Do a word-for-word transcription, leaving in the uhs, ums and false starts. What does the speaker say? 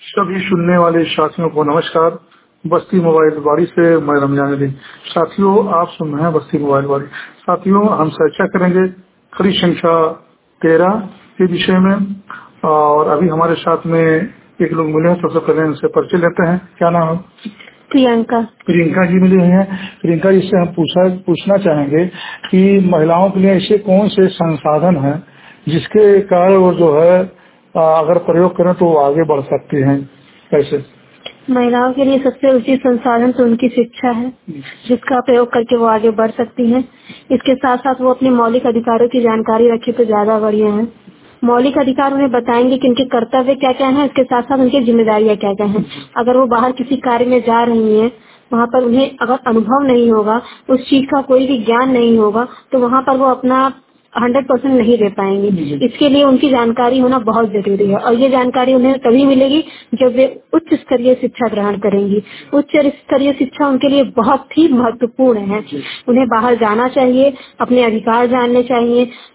सभी सुनने वाले साथियों को नमस्कार। बस्ती मोबाइल बाड़ी से मैं रमजान अली। साथियों, आप सुन रहे हैं बस्ती मोबाइल बाड़ी। साथियों, हम चर्चा करेंगे खड़ी संख्या तेरह के विषय में, और अभी हमारे साथ में एक लोग मिले हैं। सबसे पहले उनसे परिचय लेते हैं। क्या नाम है? प्रियंका। प्रियंका जी मिले हैं। प्रियंका जी से हम पूछा पूछना चाहेंगे कि महिलाओं के लिए ऐसे कौन से संसाधन हैं जिसके कारण वो जो है आ, अगर प्रयोग करें तो वो आगे बढ़ सकती हैं। कैसे? महिलाओं के लिए सबसे उचित संसाधन तो उनकी शिक्षा है, जिसका प्रयोग करके वो आगे बढ़ सकती हैं। इसके साथ साथ वो अपने मौलिक अधिकारों की जानकारी रखे तो ज्यादा बढ़िया है। मौलिक अधिकार उन्हें बताएंगे कि उनके कर्तव्य क्या क्या हैं, इसके साथ साथ उनकी जिम्मेदारियां क्या क्या हैं। अगर वो बाहर किसी कार्य में जा रही हैं, वहाँ पर उन्हें अगर अनुभव नहीं होगा, उस चीज का कोई भी ज्ञान नहीं होगा, तो वहाँ पर वो अपना हंड्रेड परसेंट नहीं दे पाएंगे। इसके लिए उनकी जानकारी होना बहुत जरूरी है, और ये जानकारी उन्हें तभी मिलेगी जब वे उच्च स्तरीय शिक्षा ग्रहण करेंगी। उच्च स्तरीय शिक्षा उनके लिए बहुत ही महत्वपूर्ण है। उन्हें बाहर जाना चाहिए, अपने अधिकार जानने चाहिए,